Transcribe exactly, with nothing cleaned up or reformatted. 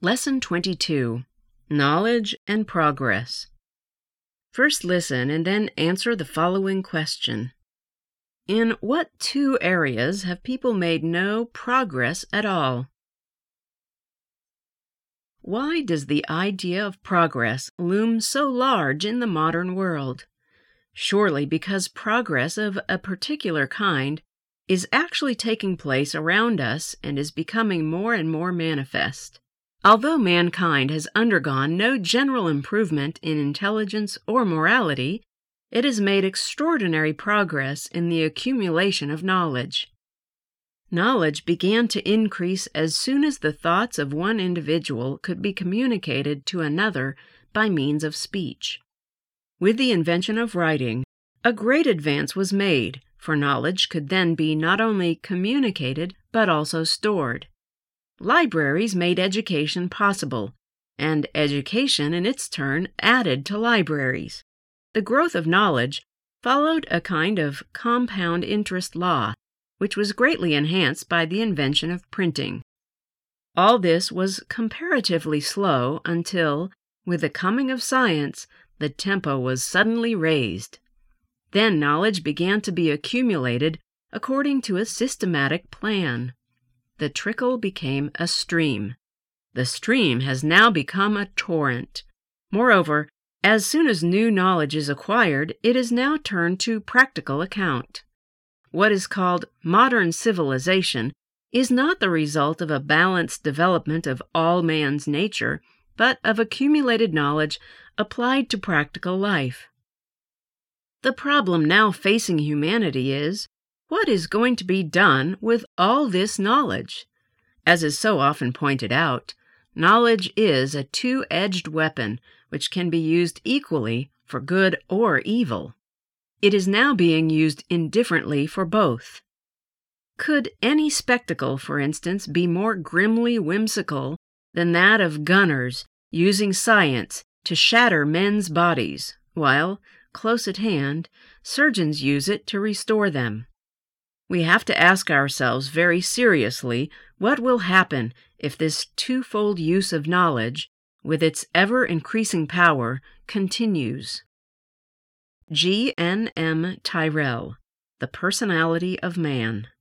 Lesson twenty-two. Knowledge and Progress. First listen and then answer the following question. In what two areas have people made no progress at all? Why does the idea of progress loom so large in the modern world? Surely because progress of a particular kind is actually taking place around us and is becoming more and more manifest. Although mankind has undergone no general improvement in intelligence or morality, it has made extraordinary progress in the accumulation of knowledge. Knowledge began to increase as soon as the thoughts of one individual could be communicated to another by means of speech. With the invention of writing, a great advance was made, for knowledge could then be not only communicated but also stored. Libraries made education possible, and education in its turn added to libraries. The growth of knowledge followed a kind of compound interest law, which was greatly enhanced by the invention of printing. All this was comparatively slow until, with the coming of science, the tempo was suddenly raised. Then knowledge began to be accumulated according to a systematic plan. The trickle became a stream. The stream has now become a torrent. Moreover, as soon as new knowledge is acquired, it is now turned to practical account. What is called modern civilization is not the result of a balanced development of all man's nature, but of accumulated knowledge applied to practical life. The problem now facing humanity is, what is going to be done with all this knowledge? As is so often pointed out, knowledge is a two-edged weapon which can be used equally for good or evil. It is now being used indifferently for both. Could any spectacle, for instance, be more grimly whimsical than that of gunners using science to shatter men's bodies, while, close at hand, surgeons use it to restore them? We have to ask ourselves very seriously what will happen if this twofold use of knowledge, with its ever-increasing power, continues. G N M Tyrrell, The Personality of Man.